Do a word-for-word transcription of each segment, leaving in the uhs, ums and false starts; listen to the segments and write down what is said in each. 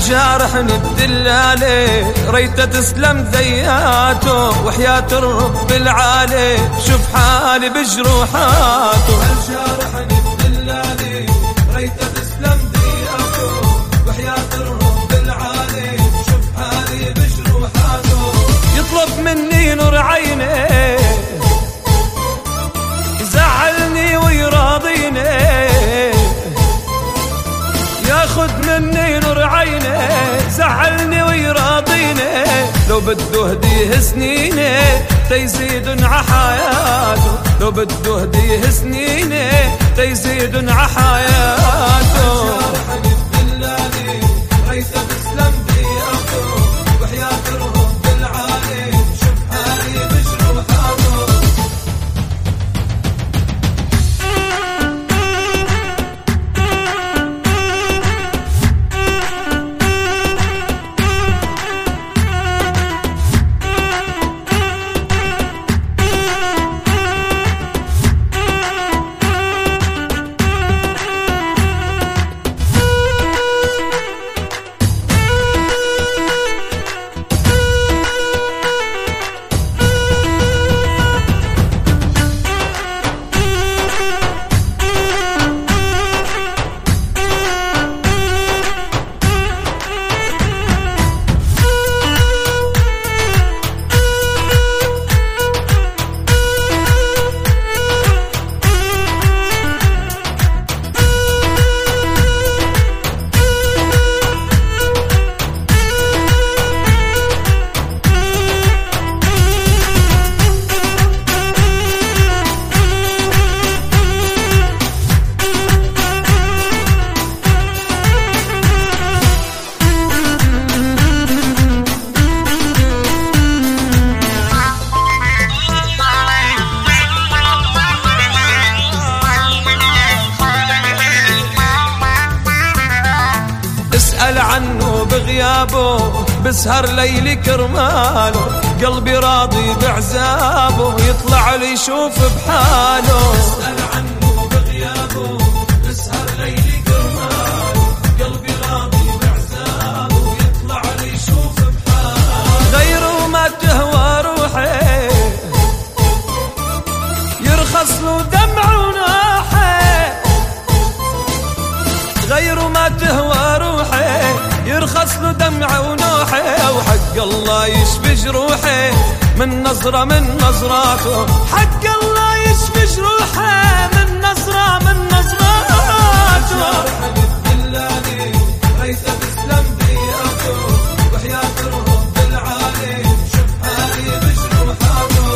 هالجارحني بدلالي ريته تسلم ذياته وحياة الرب العالي شوف حالي بجروحاته. هالجارحني بدلالي ريته تسلم ذياته وحياة الرب العالي شوف حالي بجروحاته. يطلب مني نور عيني يزعلني ويراضيني ياخد مني نور عيني زعلني ويراضيني لو بده هديه سنيني تيزيدن عحياته لو بده هديه سنيني تيزيدن عحياته. اسأل عنه بغيابه بسهر ليلي كرماله قلبي راضي بعذابه يطلع لي يشوف بحاله. اسأل عنه بغيابه بسهر ليلي كرماله قلبي راضي بعذابه يطلع لي يشوف بحاله. غيره ما تهوى روحي يرخص له دمع وناحي غيره ما تهوى روحي يرخص له دمع ونوحي وحق الله يشفي جروحي من نظرة من نظراته حق الله يشفي جروحي من نظرة من نظراته. ريته تسلم ذياته وحياة الرب العالي شوف حالي بجروحاته.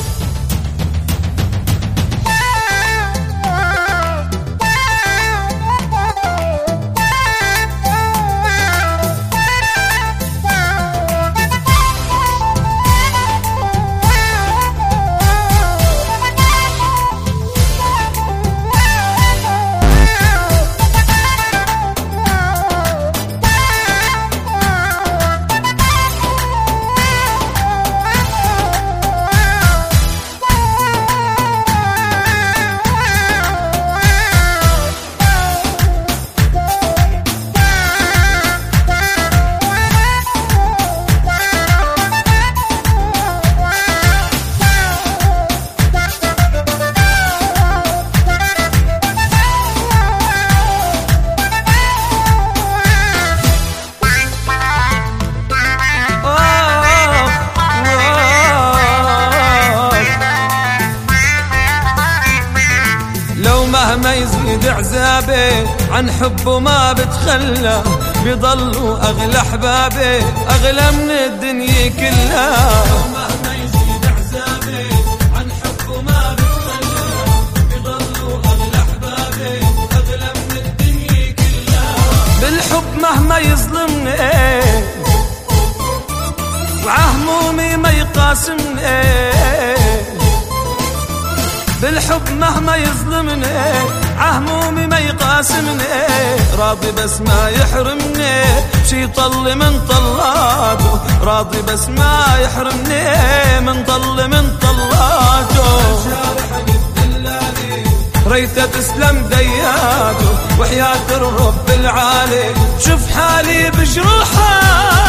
مهما يزيد عذابي عن حبه ما بتخلى بيضلوا أغلى أحبابي أغلى من الدنيا كلها. مهما يزيد عذابي عن حبه ما بتخلى بيضلوا أغلى أحبابي أغلى من الدنيا كلها. بالحب مهما يظلمني وعهمومي ما يقاسمني بالحب مهما يظلمني عهمومي ما يقاسمني راضي بس ما يحرمني شي طل من طلاته راضي بس ما يحرمني من طل من طلاته. جارحني بدلالي ريته تسلم دياته وحياة الرب العالي شوف حالي بجروحه